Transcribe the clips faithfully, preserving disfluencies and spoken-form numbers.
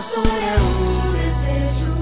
pastor é o desejo.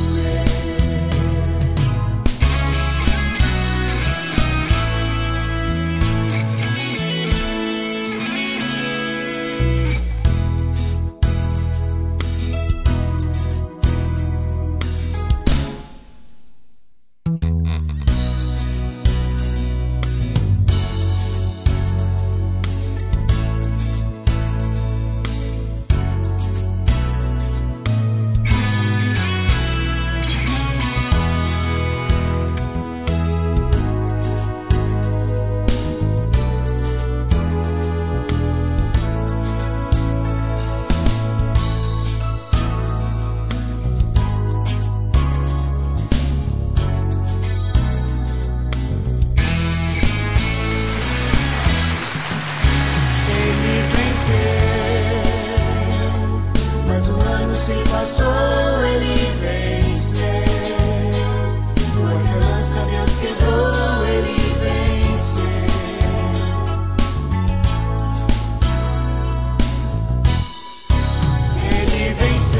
Mas o ano se passou, ele venceu. O aliança Deus quebrou, ele venceu. Ele venceu.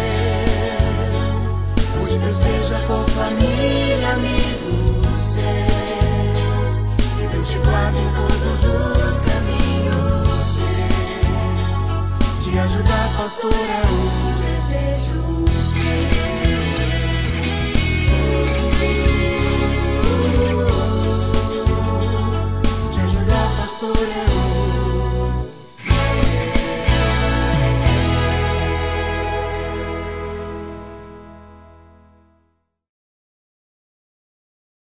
Hoje festeja com família, amigos seus. Que Deus te guarde em todos os caminhos. Te ajudar, pastor, é o